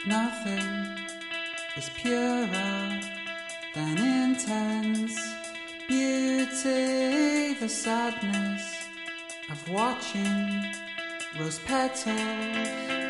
Nothing is purer than intense beauty, the sadness of watching rose petals